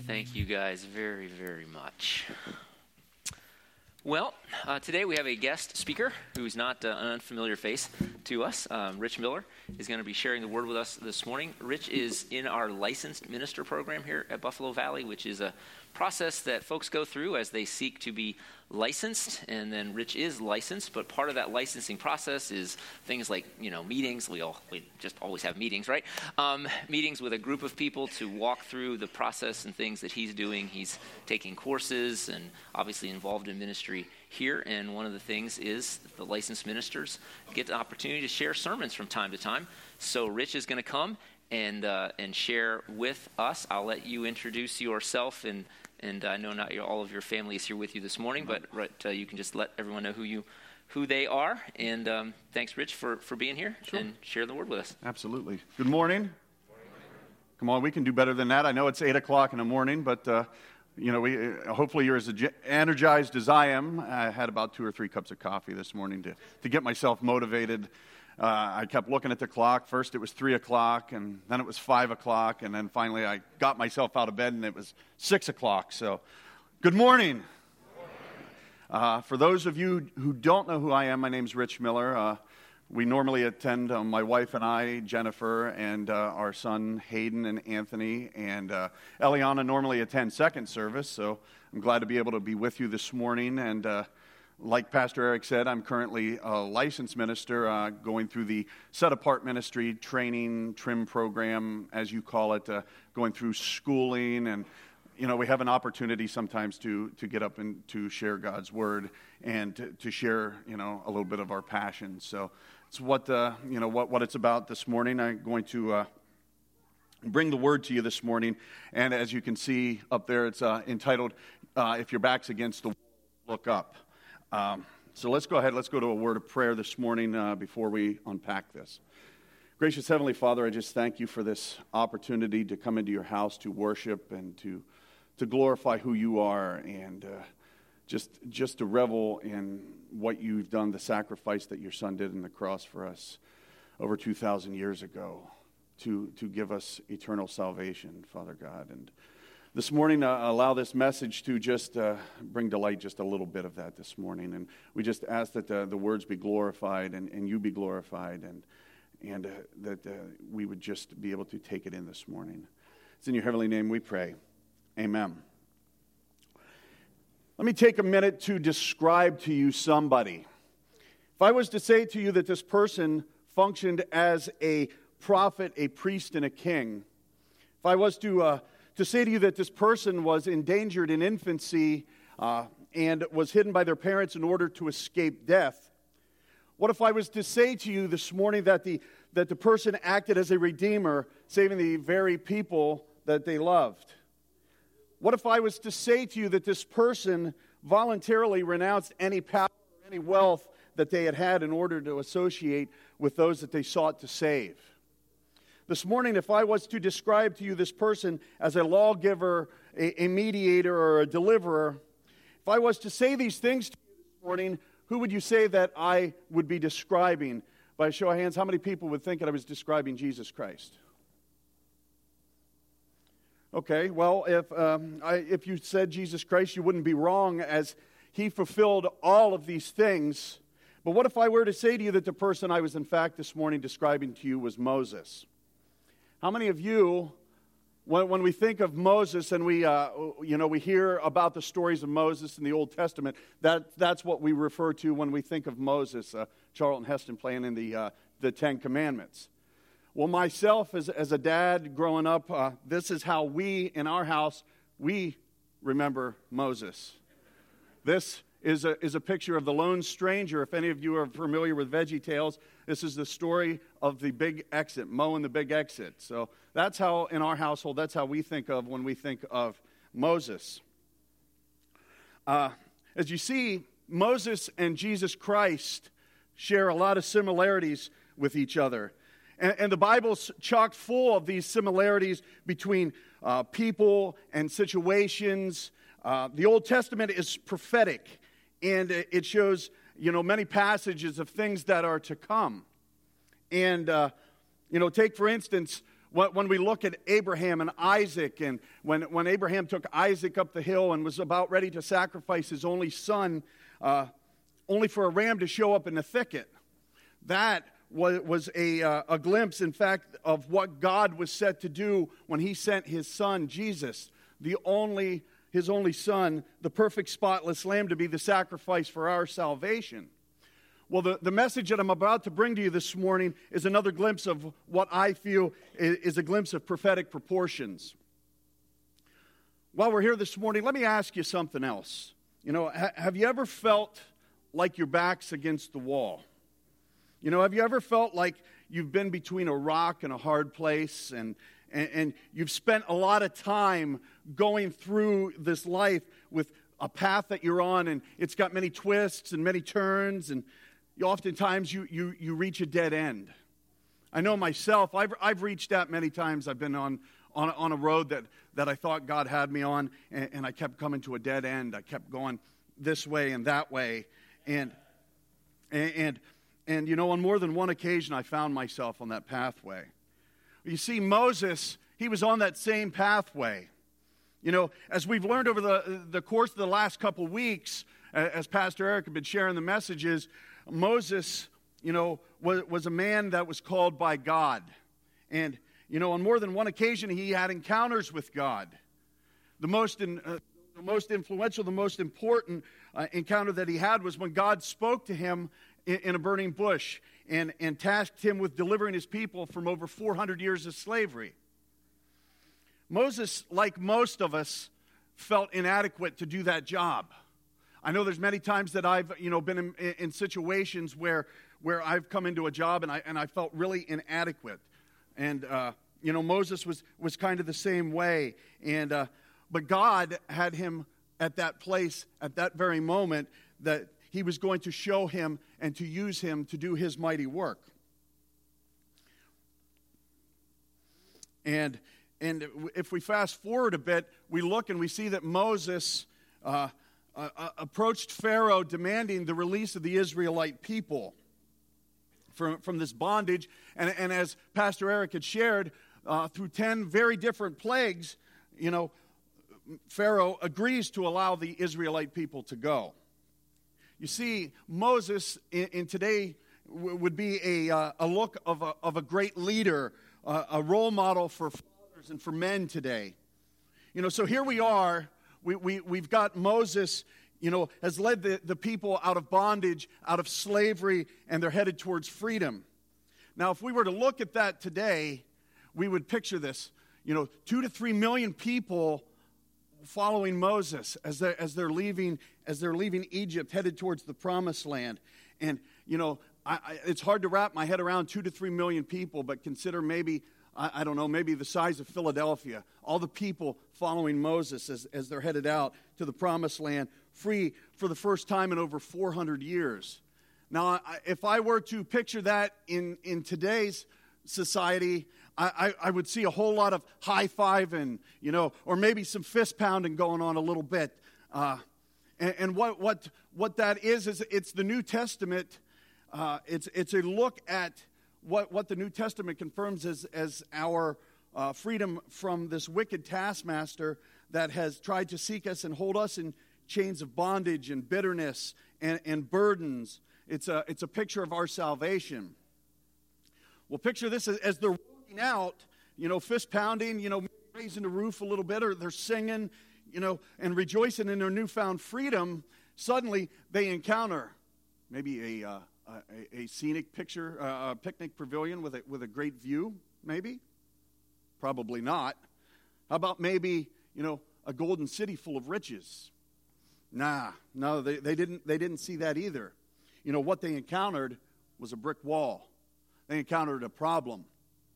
Thank you guys very, very much. Well, today we have a guest speaker who's not an unfamiliar face to us. Rich Miller is going to be sharing the word with us this morning. Rich is in our licensed minister program here at Buffalo Valley, which is a process that folks go through as they seek to be licensed, and then Rich is licensed, but part of that licensing process is things like, meetings. We just always have meetings, right? Meetings with a group of people to walk through the process and things that he's doing. He's taking courses and obviously involved in ministry here, and one of the things is the licensed ministers get the opportunity to share sermons from time to time. So Rich is going to come and share with us. I'll let you introduce yourself, and I know not all of your family is here with you this morning, but you can just let everyone know who they are. And thanks, Rich, for being here. Sure. And share the word with us. Absolutely. Good morning. Come on, we can do better than that. I know it's 8 o'clock in the morning, but hopefully you're as energized as I am. I had about 2 or 3 cups of coffee this morning to get myself motivated. I kept looking at the clock. First it was 3 o'clock, and then it was 5 o'clock, and then finally I got myself out of bed, and it was 6 o'clock. So, good morning. For those of you who don't know who I am, my name's Rich Miller. We normally attend, my wife and I, Jennifer, and our son Hayden and Anthony, and Eliana normally attend second service, so I'm glad to be able to be with you this morning. And like Pastor Eric said, I'm currently a licensed minister going through the set-apart ministry training, TRIM program, as you call it, going through schooling. And, we have an opportunity sometimes to get up and to share God's word and to share, a little bit of our passion. So it's what it's about this morning. I'm going to bring the word to you this morning. And as you can see up there, it's entitled, If Your Back's Against the Wall, Look Up. So let's go ahead. Let's go to a word of prayer this morning before we unpack this. Gracious Heavenly Father, I just thank you for this opportunity to come into your house to worship and to glorify who you are, and just to revel in what you've done, the sacrifice that your Son did on the cross for us over 2,000 years ago to give us eternal salvation, Father God. And this morning, allow this message to just bring to light just a little bit of that this morning. And we just ask that the words be glorified and you be glorified, and that we would just be able to take it in this morning. It's in your heavenly name we pray. Amen. Let me take a minute to describe to you somebody. If I was to say to you that this person functioned as a prophet, a priest, and a king, if I was to say to you that this person was endangered in infancy and was hidden by their parents in order to escape death, what if I was to say to you this morning that the person acted as a redeemer, saving the very people that they loved? What if I was to say to you that this person voluntarily renounced any power or any wealth that they had in order to associate with those that they sought to save? This morning, if I was to describe to you this person as a lawgiver, a mediator, or a deliverer, if I was to say these things to you this morning, who would you say that I would be describing? By a show of hands, how many people would think that I was describing Jesus Christ? Okay, well, if you said Jesus Christ, you wouldn't be wrong, as he fulfilled all of these things. But what if I were to say to you that the person I was in fact this morning describing to you was Moses? How many of you, when we think of Moses and we hear about the stories of Moses in the Old Testament, that's what we refer to when we think of Moses, Charlton Heston playing in the Ten Commandments. Well, myself as a dad growing up, this is how we in our house we remember Moses. This is a picture of the lone stranger. If any of you are familiar with VeggieTales, this is the story of the big exit, Mo and the big exit. So that's how, in our household, that's how we think of when we think of Moses. As you see, Moses and Jesus Christ share a lot of similarities with each other. And the Bible's chock full of these similarities between people and situations. The Old Testament is prophetic, and it shows, many passages of things that are to come. And, take, for instance, when we look at Abraham and Isaac, and when Abraham took Isaac up the hill and was about ready to sacrifice his only son, only for a ram to show up in the thicket, that was a glimpse, in fact, of what God was set to do when he sent his son, Jesus, his only son, the perfect spotless lamb, to be the sacrifice for our salvation. Well, the message that I'm about to bring to you this morning is another glimpse of what I feel is a glimpse of prophetic proportions. While we're here this morning, let me ask you something else. Have you ever felt like your back's against the wall? Have you ever felt like you've been between a rock and a hard place, and you've spent a lot of time going through this life with a path that you're on, and it's got many twists and many turns, and oftentimes you reach a dead end. I know myself, I've reached that many times. I've been on a road that I thought God had me on, and I kept coming to a dead end. I kept going this way and that way, and on more than one occasion, I found myself on that pathway. You see, Moses, he was on that same pathway. As we've learned over the course of the last couple weeks, as Pastor Eric had been sharing the messages, Moses, was a man that was called by God. And, on more than one occasion, he had encounters with God. The most influential, the most important encounter that he had was when God spoke to him in a burning bush and tasked him with delivering his people from over 400 years of slavery. Moses, like most of us, felt inadequate to do that job. I know there's many times that I've been in situations where I've come into a job and I felt really inadequate. And Moses was kind of the same way. And but God had him at that place at that very moment that he was going to show him and to use him to do his mighty work. And if we fast forward a bit, we look and we see that Moses approached Pharaoh demanding the release of the Israelite people from this bondage. And as Pastor Eric had shared, through 10 very different plagues, Pharaoh agrees to allow the Israelite people to go. You see, Moses in today would be a look of a great leader, a role model for fathers and for men today. So here we are. We've got Moses, has led the people out of bondage, out of slavery, and they're headed towards freedom. Now, if we were to look at that today, we would picture this, 2 to 3 million people following Moses as they're leaving Egypt, headed towards the Promised Land. And it's hard to wrap my head around 2 to 3 million people, but consider maybe maybe the size of Philadelphia, all the people following Moses as they're headed out to the Promised Land, free for the first time in over 400 years. Now, if I were to picture that in today's society, I would see a whole lot of high-fiving, or maybe some fist-pounding going on a little bit. And what that is it's the New Testament. It's a look at what the New Testament confirms as our freedom from this wicked taskmaster that has tried to seek us and hold us in chains of bondage and bitterness and burdens. It's a picture of our salvation. Well, picture this as they're walking out, fist pounding, raising the roof a little bit, or they're singing, and rejoicing in their newfound freedom. Suddenly, they encounter maybe a scenic picture, a picnic pavilion with a great view, maybe? Probably not. How about maybe, a golden city full of riches? No, they didn't see that either. What they encountered was a brick wall. They encountered a problem.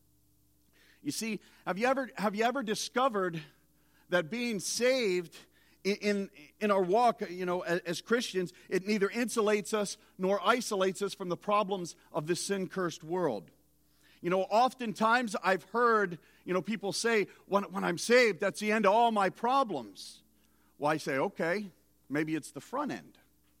You see, have you ever discovered that being saved in our walk, as Christians, it neither insulates us nor isolates us from the problems of this sin-cursed world? Oftentimes I've heard, people say, when I'm saved, that's the end of all my problems. Well, I say, okay, maybe it's the front end.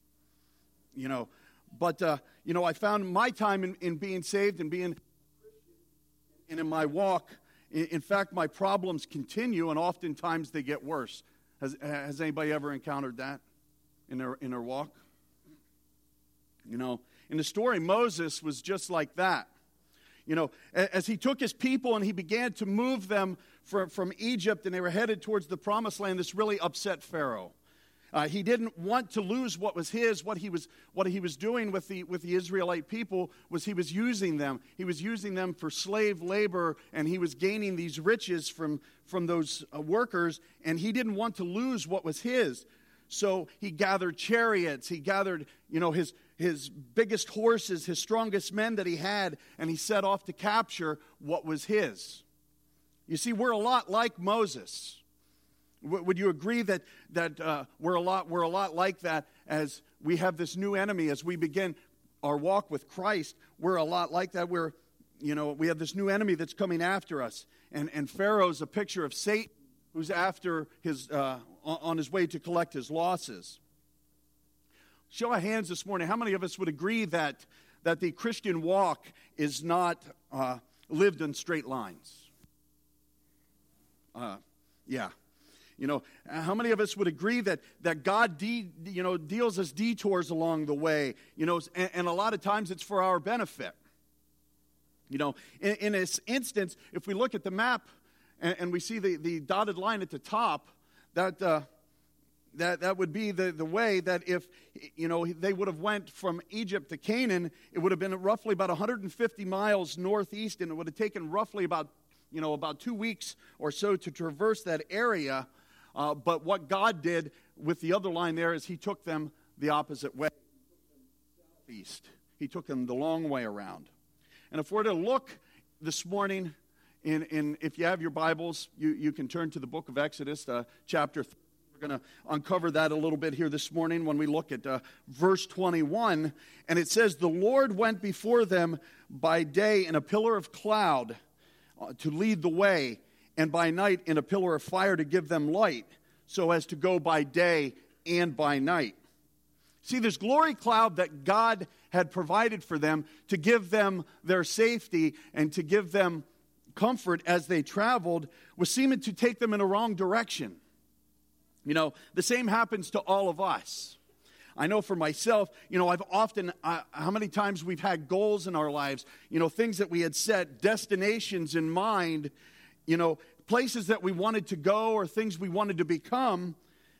But I found my time in being saved and being and in my walk In fact, my problems continue, and oftentimes they get worse. Has anybody ever encountered that in their walk? You know, in the story, Moses was just like that. You know, as he took his people and he began to move them from Egypt, and they were headed towards the promised land, this really upset Pharaoh. He didn't want to lose what was his. What he was doing with the Israelite people was he was using them. He was using them for slave labor, and he was gaining these riches from those workers, and he didn't want to lose what was his. So he gathered chariots. He gathered, you know, his biggest horses, his strongest men that he had, and he set off to capture what was his. You see, we're a lot like Moses. Would you agree that we're a lot like that as we have this new enemy, as we begin our walk with Christ? We're a lot like that. We have this new enemy that's coming after us, and Pharaoh's a picture of Satan, who's after on his way to collect his losses. Show of hands this morning. How many of us would agree that the Christian walk is not lived in straight lines? Yeah. You know, how many of us would agree that God deals us detours along the way? You know, and a lot of times it's for our benefit. You know, in this instance, if we look at the map and we see the dotted line at the top, that would be the way that if, you know, they would have went from Egypt to Canaan, it would have been roughly about 150 miles northeast, and it would have taken roughly about 2 weeks or so to traverse that area. But what God did with the other line there is he took them the opposite way, southeast. He took them the long way around. And if we're to look this morning, if you have your Bibles, you can turn to the book of Exodus, chapter 3. We're going to uncover that a little bit here this morning when we look at verse 21. And it says, "The Lord went before them by day in a pillar of cloud to lead the way, and by night in a pillar of fire to give them light, so as to go by day and by night." See, this glory cloud that God had provided for them to give them their safety and to give them comfort as they traveled was seeming to take them in a wrong direction. You know, the same happens to all of us. I know for myself, you know, I've often, how many times we've had goals in our lives, you know, things that we had set, destinations in mind, you know, places that we wanted to go or things we wanted to become.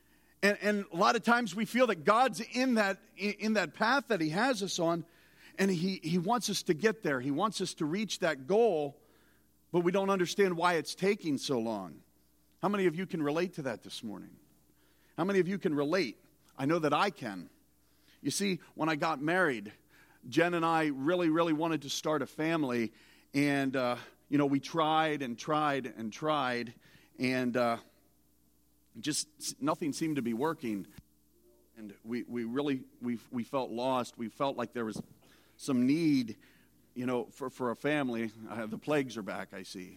And a lot of times we feel that God's in that path that he has us on, and he wants us to get there. He wants us to reach that goal, but we don't understand why it's taking so long. How many of you can relate to that this morning? How many of you can relate? I know that I can. You see, when I got married, Jen and I really, really wanted to start a family, and you know, we tried and tried and tried, and just nothing seemed to be working. And we felt lost. We felt like there was some need, you know, for a family. The plagues are back, I see.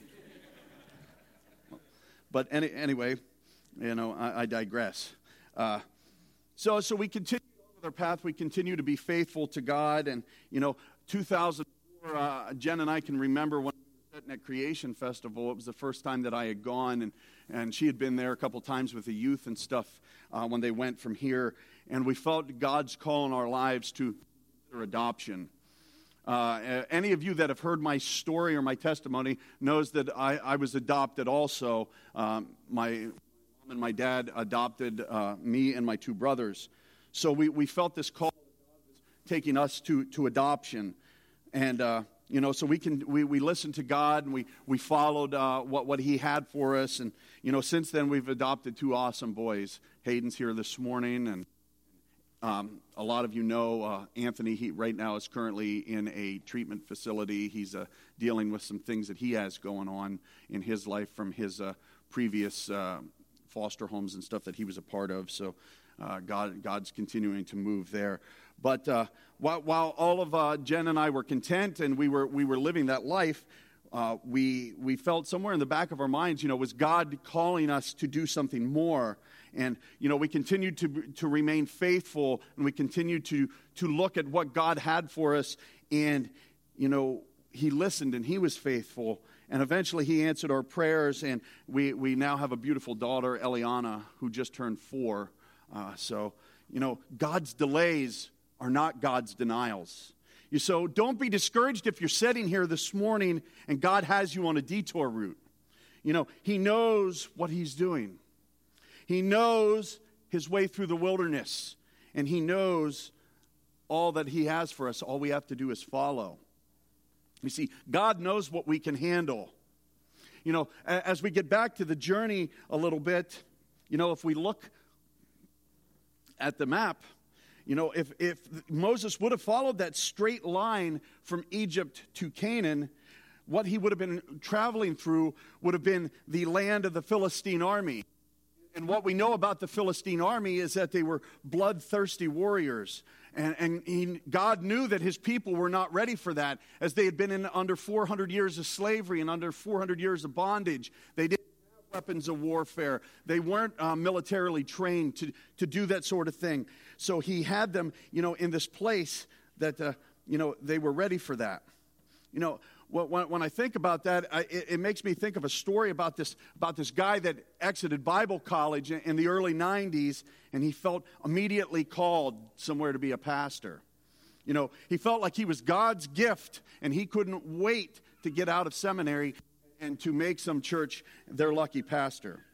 But anyway, you know, I digress. So we continue with our path. We continue to be faithful to God. And, you know, 2004, Jen and I can remember when we were sitting at Creation Festival. It was the first time that I had gone, and she had been there a couple times with the youth and stuff when they went from here. And we felt God's call in our lives to consider adoption. Any of you that have heard my story or my testimony knows that I was adopted also. My mom and my dad adopted me and my two brothers. So we felt this call taking us to adoption. And, you know, so we listened to God, and we followed what he had for us. And, you know, since then we've adopted two awesome boys. Hayden's here this morning, and a lot of you know Anthony. He right now is currently in a treatment facility. He's dealing with some things that he has going on in his life from his previous foster homes and stuff that he was a part of. So God's continuing to move there. But while all of Jen and I were content and we were living that life, we felt somewhere in the back of our minds, you know, was God calling us to do something more? And, you know, we continued to remain faithful, and we continued to look at what God had for us. And, you know, he listened and he was faithful. And eventually he answered our prayers, and we now have a beautiful daughter, Eliana, who just turned 4. So, God's delays are not God's denials. So don't be discouraged if you're sitting here this morning and God has you on a detour route. He knows what he's doing. He knows his way through the wilderness, and he knows all that he has for us. All we have to do is follow. You see, God knows what we can handle. As we get back to the journey a little bit, if we look at the map, if Moses would have followed that straight line from Egypt to Canaan, what he would have been traveling through would have been the land of the Philistine army. And what we know about the Philistine army is that they were bloodthirsty warriors. And God knew that his people were not ready for that, as they had been under 400 years of slavery and under 400 years of bondage. They didn't have weapons of warfare. They weren't militarily trained to do that sort of thing. So he had them, in this place that, they were ready for that. When I think about that, it makes me think of a story about this guy that exited Bible college in the early 90s, and he felt immediately called somewhere to be a pastor. He felt like he was God's gift, and he couldn't wait to get out of seminary and to make some church their lucky pastor.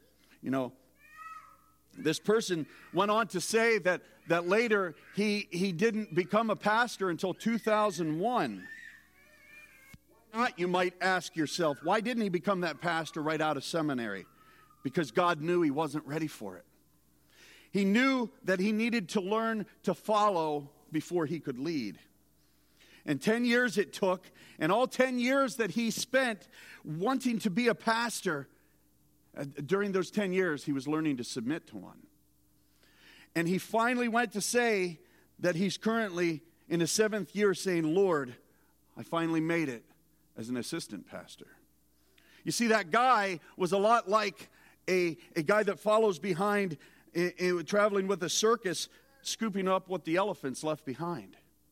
This person went on to say that later he didn't become a pastor until 2001. Why not, you might ask yourself, why didn't he become that pastor right out of seminary? Because God knew he wasn't ready for it. He knew that he needed to learn to follow before he could lead. And 10 years it took, and all 10 years that he spent wanting to be a pastor, during those 10 years, he was learning to submit to one. And he finally went to say that he's currently in his 7th year saying, Lord, I finally made it as an assistant pastor. You see, that guy was a lot like a guy that follows behind, traveling with a circus, scooping up what the elephants left behind.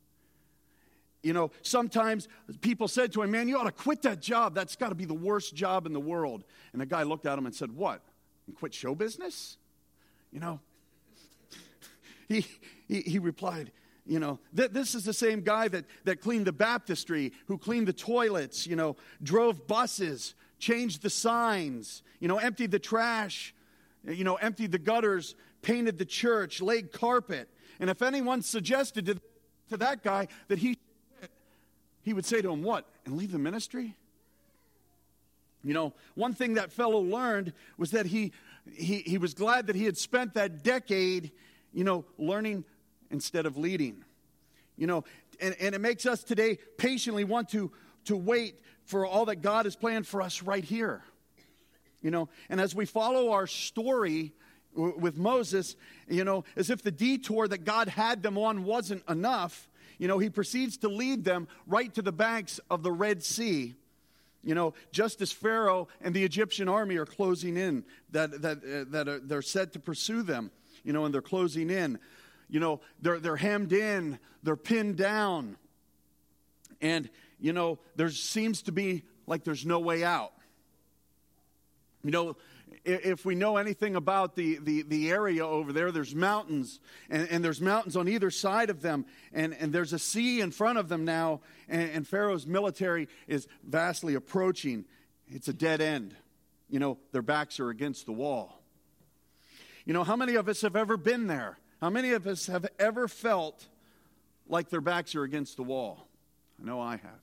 Sometimes people said to him, man, you ought to quit that job. That's got to be the worst job in the world. And the guy looked at him and said, what? And quit show business? He replied, this is the same guy that cleaned the baptistry, who cleaned the toilets, drove buses, changed the signs, emptied the trash, emptied the gutters, painted the church, laid carpet. And if anyone suggested to that guy that he would say to him, what, and leave the ministry? One thing that fellow learned was that he was glad that he had spent that decade, learning instead of leading. And it makes us today patiently want to wait for all that God has planned for us right here. And as we follow our story with Moses, as if the detour that God had them on wasn't enough, he proceeds to lead them right to the banks of the Red Sea. Just as Pharaoh and the Egyptian army are closing in, they're set to pursue them, and they're closing in. They're hemmed in, they're pinned down, and there seems to be like there's no way out. If we know anything about the area over there, there's mountains, and there's mountains on either side of them, and there's a sea in front of them now, and Pharaoh's military is vastly approaching. It's a dead end. Their backs are against the wall. How many of us have ever been there? How many of us have ever felt like their backs are against the wall? I know I have.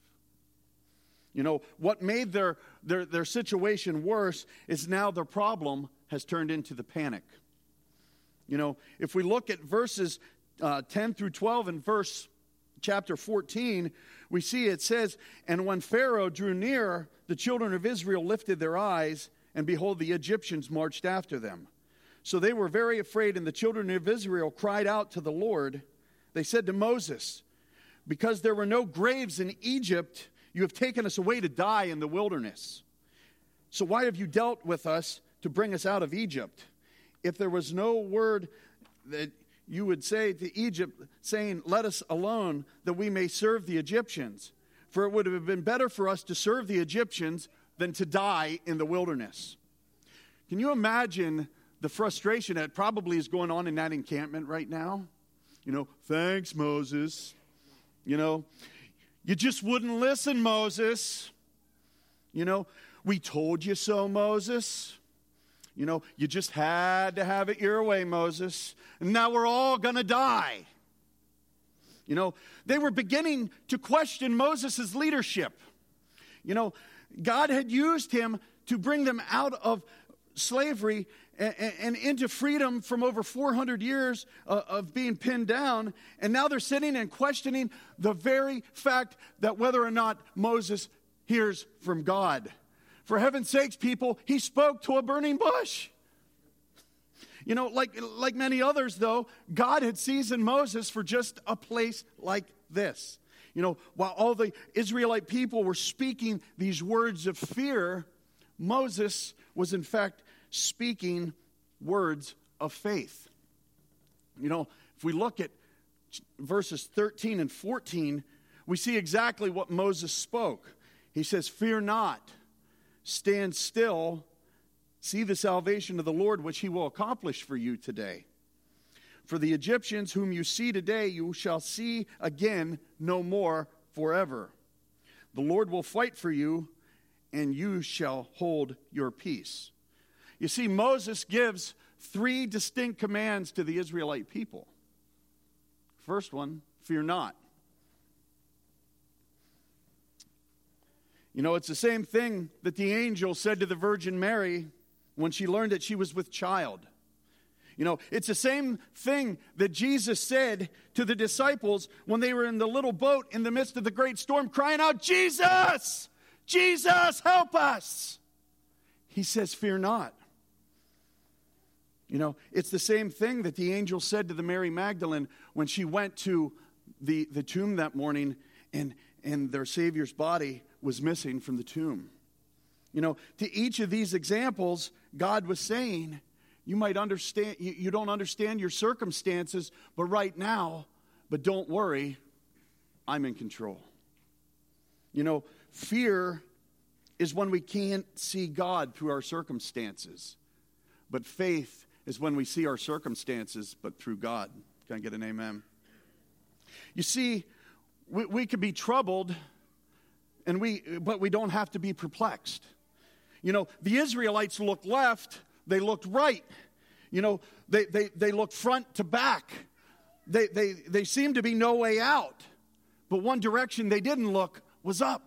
What made their situation worse is now their problem has turned into the panic. If we look at verses 10 through 12 in chapter 14, we see it says, and when Pharaoh drew near, the children of Israel lifted their eyes, and behold, the Egyptians marched after them. So they were very afraid, and the children of Israel cried out to the Lord. They said to Moses, because there were no graves in Egypt, you have taken us away to die in the wilderness. So why have you dealt with us to bring us out of Egypt? If there was no word that you would say to Egypt, saying, let us alone, that we may serve the Egyptians. For it would have been better for us to serve the Egyptians than to die in the wilderness. Can you imagine the frustration that probably is going on in that encampment right now? Thanks, Moses. You just wouldn't listen, Moses. We told you so, Moses. You just had to have it your way, Moses. And now we're all going to die. They were beginning to question Moses' leadership. God had used him to bring them out of slavery and into freedom from over 400 years of being pinned down. And now they're sitting and questioning the very fact that whether or not Moses hears from God. For heaven's sakes, people, he spoke to a burning bush. Like many others, though, God had seasoned Moses for just a place like this. While all the Israelite people were speaking these words of fear, Moses was in fact speaking words of faith. If we look at verses 13 and 14, we see exactly what Moses spoke. He says, "Fear not, stand still, see the salvation of the Lord, which he will accomplish for you today. For the Egyptians whom you see today, you shall see again no more forever. The Lord will fight for you, and you shall hold your peace." You see, Moses gives 3 distinct commands to the Israelite people. First one, fear not. It's the same thing that the angel said to the Virgin Mary when she learned that she was with child. It's the same thing that Jesus said to the disciples when they were in the little boat in the midst of the great storm crying out, "Jesus! Jesus, help us!" He says, "Fear not." It's the same thing that the angel said to the Mary Magdalene when she went to the tomb that morning and their Savior's body was missing from the tomb. To each of these examples, God was saying, you might understand, you don't understand your circumstances, but right now, but don't worry, I'm in control. Fear is when we can't see God through our circumstances, but faith is when we see our circumstances, but through God. Can I get an amen? You see, we could be troubled, but we don't have to be perplexed. The Israelites looked left, they looked right. They looked front to back. They seemed to be no way out. But one direction they didn't look was up.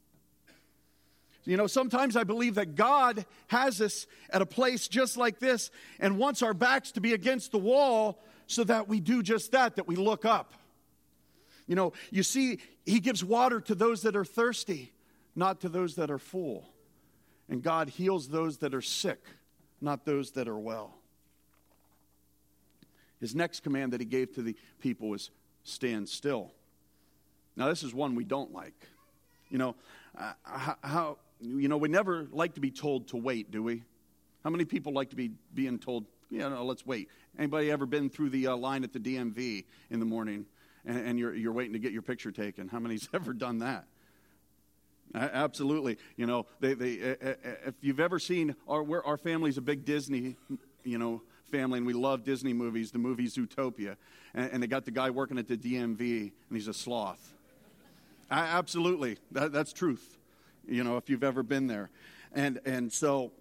Sometimes I believe that God has us at a place just like this and wants our backs to be against the wall so that we do just that we look up. You see, he gives water to those that are thirsty, not to those that are full. And God heals those that are sick, not those that are well. His next command that he gave to the people was stand still. Now, this is one we don't like. We never like to be told to wait, do we? How many people like to be being told, let's wait? Anybody ever been through the line at the DMV in the morning and you're waiting to get your picture taken? How many's ever done that? Absolutely. If you've ever seen, our family's a big Disney, family, and we love Disney movies, the movie Zootopia. And they got the guy working at the DMV, and he's a sloth. Absolutely. That's truth, if you've ever been there. And so,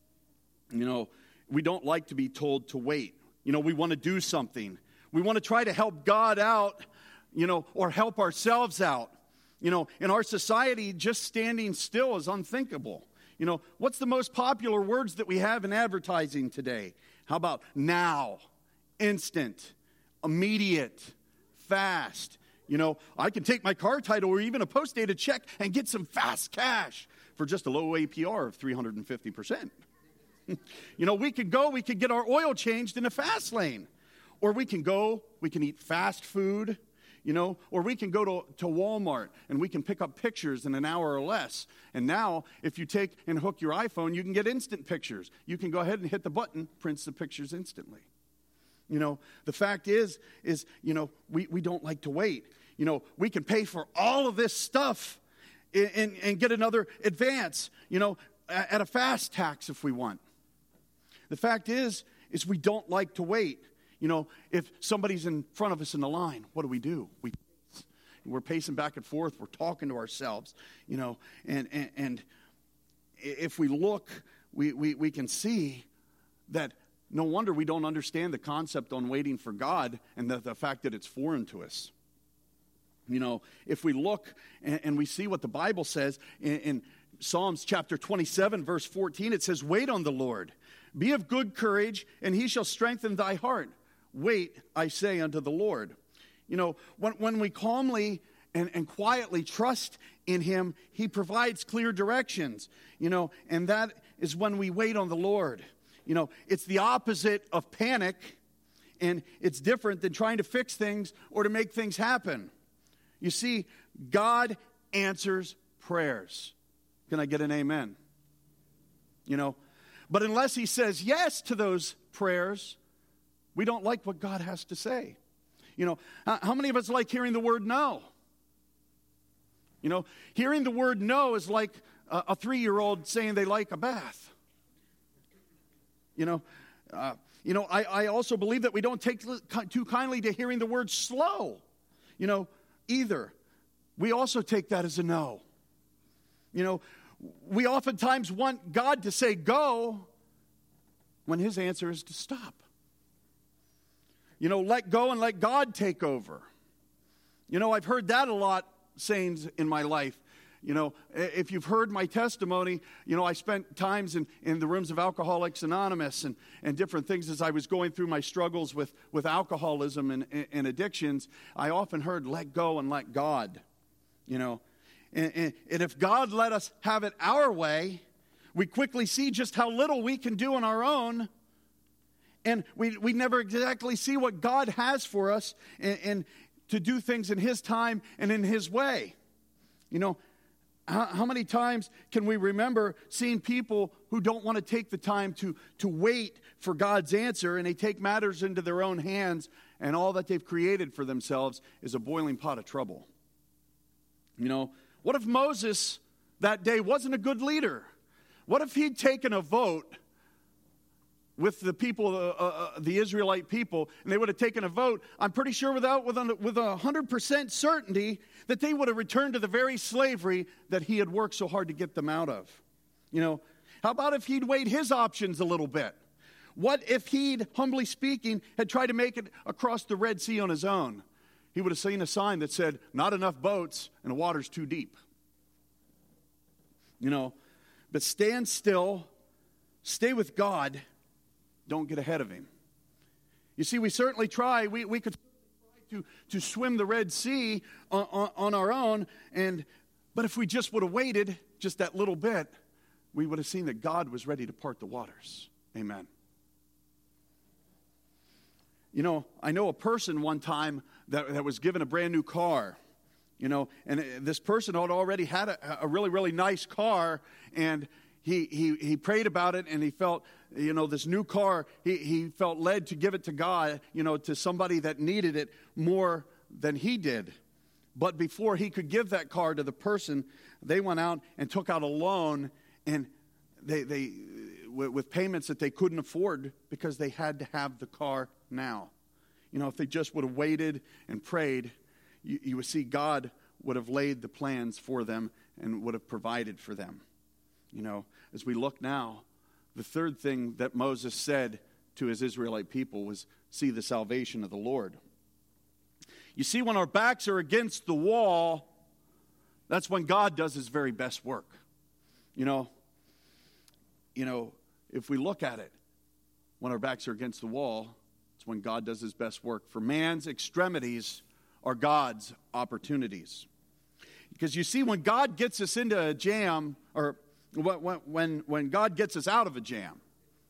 we don't like to be told to wait. We want to do something. We want to try to help God out, or help ourselves out. In our society, just standing still is unthinkable. What's the most popular words that we have in advertising today? How about now, instant, immediate, fast? I can take my car title or even a post-dated check and get some fast cash for just a low APR of 350%. We could get our oil changed in a fast lane. Or we can eat fast food. Or we can go to Walmart and we can pick up pictures in an hour or less. And now, if you take and hook your iPhone, you can get instant pictures. You can go ahead and hit the button, prints the pictures instantly. The fact is we don't like to wait. We can pay for all of this stuff and get another advance, at a fast tax if we want. The fact is we don't like to wait. If somebody's in front of us in the line, what do? We're pacing back and forth. We're talking to ourselves, and if we look, we can see that no wonder we don't understand the concept on waiting for God and the fact that it's foreign to us. If we look and we see what the Bible says in Psalms chapter 27, verse 14, it says, "Wait on the Lord. Be of good courage, and he shall strengthen thy heart. Wait, I say, unto the Lord." When we calmly and quietly trust in him, he provides clear directions, and that is when we wait on the Lord. It's the opposite of panic, and it's different than trying to fix things or to make things happen. You see, God answers prayers. Can I get an amen? But unless he says yes to those prayers, we don't like what God has to say. How many of us like hearing the word no? Hearing the word no is like a 3-year-old saying they like a bath. I also believe that we don't take too kindly to hearing the word slow, either. We also take that as a no. We oftentimes want God to say go when his answer is to stop. Let go and let God take over. I've heard that a lot sayings in my life. If you've heard my testimony, I spent times in the rooms of Alcoholics Anonymous and different things as I was going through my struggles with alcoholism and addictions. I often heard, let go and let God. And if God let us have it our way, we quickly see just how little we can do on our own. And we never exactly see what God has for us and to do things in his time and in his way. How many times can we remember seeing people who don't want to take the time to wait for God's answer, and they take matters into their own hands, and all that they've created for themselves is a boiling pot of trouble? What if Moses that day wasn't a good leader? What if he'd taken a vote with the people, the Israelite people, and they would have taken a vote? I'm pretty sure with 100% certainty that they would have returned to the very slavery that he had worked so hard to get them out of. How about if he'd weighed his options a little bit? What if he'd, humbly speaking, had tried to make it across the Red Sea on his own? He would have seen a sign that said, not enough boats and the water's too deep. But stand still, stay with God, don't get ahead of him. You see, we certainly try. We could try to swim the Red Sea on our own, but if we just would have waited just that little bit, we would have seen that God was ready to part the waters. Amen. I know a person one time that was given a brand new car. And this person had already had a really, really nice car, and he prayed about it, and he felt, this new car, he felt led to give it to God, to somebody that needed it more than he did. But before he could give that car to the person, they went out and took out a loan, and they with payments that they couldn't afford because they had to have the car now. If they just would have waited and prayed, you would see God would have laid the plans for them and would have provided for them. As we look now, the third thing that Moses said to his Israelite people was, see the salvation of the Lord. You see, when our backs are against the wall, that's when God does his very best work. If we look at it, when our backs are against the wall, it's when God does his best work. For man's extremities are God's opportunities. Because you see, when God gets us into a jam, or when God gets us out of a jam,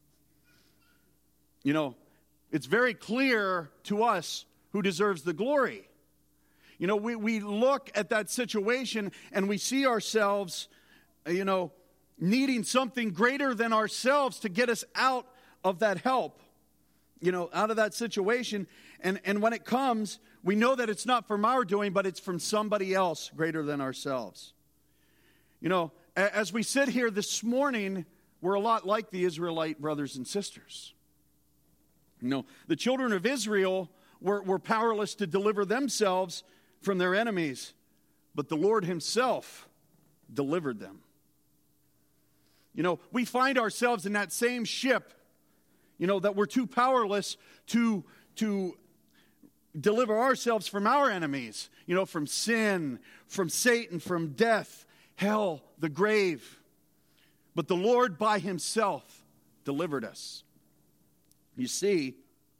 it's very clear to us who deserves the glory. We look at that situation and we see ourselves, needing something greater than ourselves to get us out of that help, out of that situation. And when it comes, we know that it's not from our doing, but it's from somebody else greater than ourselves. You know, as we sit here this morning, we're a lot like the Israelite brothers and sisters. You know, the children of Israel were powerless to deliver themselves from their enemies, but the Lord himself delivered them. You know, we find ourselves in that same ship, you know, that we're too powerless to deliver ourselves from our enemies, you know, from sin, from Satan, from death, hell, the grave. But the Lord by himself delivered us. You see,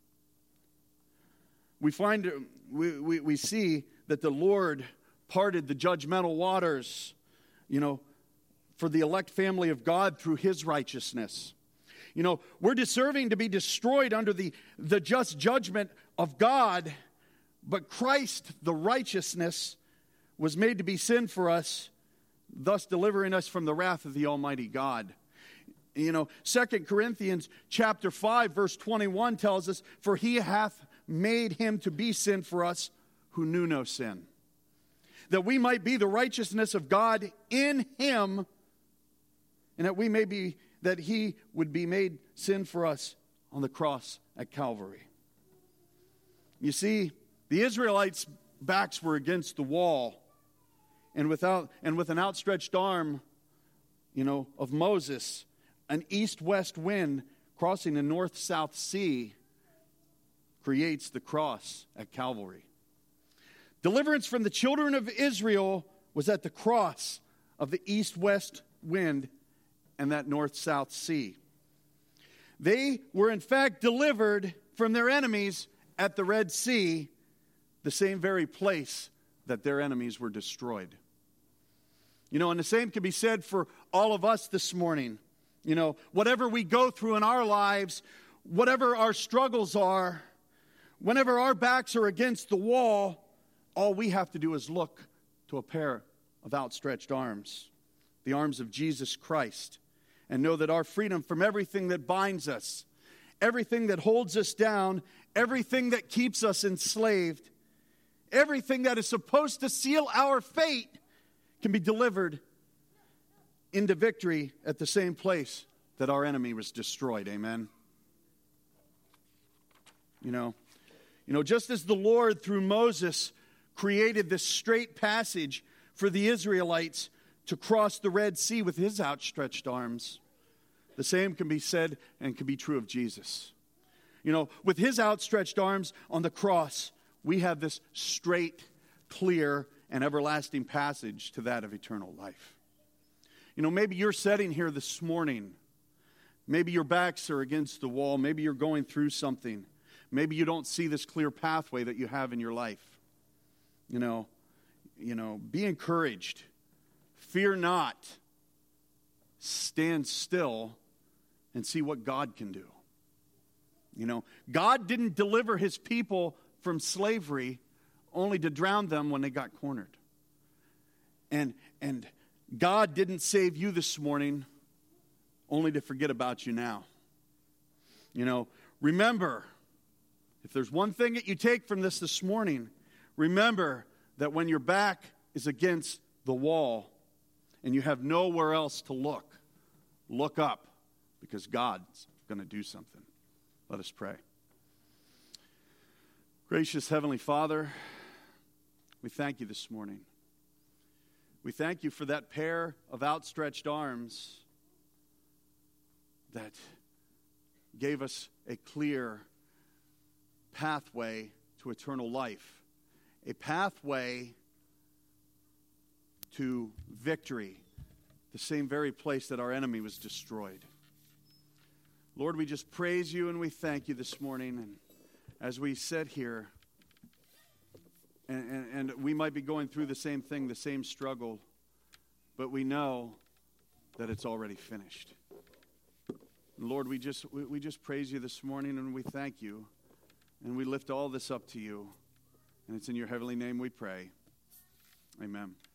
we see that the Lord parted the judgmental waters, you know, for the elect family of God through his righteousness. You know, we're deserving to be destroyed under the just judgment of God, but Christ, the righteousness, was made to be sin for us, thus delivering us from the wrath of the Almighty God. You know, 2 Corinthians chapter 5, verse 21 tells us, "For he hath made him to be sin for us who knew no sin, that we might be the righteousness of God in him, and that he would be made sin for us on the cross at Calvary." You see, the Israelites' backs were against the wall, and with an outstretched arm, you know, of Moses, an east-west wind crossing the north-south sea creates the cross at Calvary. Deliverance from the children of Israel was at the cross of the east-west wind and that north-south sea. They were in fact delivered from their enemies at the Red Sea, the same very place that their enemies were destroyed. You know, and the same can be said for all of us this morning. You know, whatever we go through in our lives, whatever our struggles are, whenever our backs are against the wall, all we have to do is look to a pair of outstretched arms, the arms of Jesus Christ, and know that our freedom from everything that binds us, everything that holds us down, everything that keeps us enslaved, everything that is supposed to seal our fate can be delivered into victory at the same place that our enemy was destroyed. Amen. You know, just as the Lord through Moses created this straight passage for the Israelites to cross the Red Sea with his outstretched arms, the same can be said and can be true of Jesus. You know, with his outstretched arms on the cross, we have this straight, clear, and everlasting passage to that of eternal life. You know, maybe you're sitting here this morning. Maybe your backs are against the wall. Maybe you're going through something. Maybe you don't see this clear pathway that you have in your life. You know, be encouraged. Fear not. Stand still and see what God can do. You know, God didn't deliver his people from slavery only to drown them when they got cornered. And God didn't save you this morning only to forget about you now. You know, remember, if there's one thing that you take from this morning, remember that when your back is against the wall and you have nowhere else to look up, because God's going to do something. Let us pray. Gracious Heavenly Father, we thank you this morning. We thank you for that pair of outstretched arms that gave us a clear pathway to eternal life, a pathway to victory, the same very place that our enemy was destroyed. Lord, we just praise you and we thank you this morning. And as we sit here, and we might be going through the same thing, the same struggle, but we know that it's already finished. Lord, we just praise you this morning and we thank you. And we lift all this up to you. And it's in your heavenly name we pray. Amen.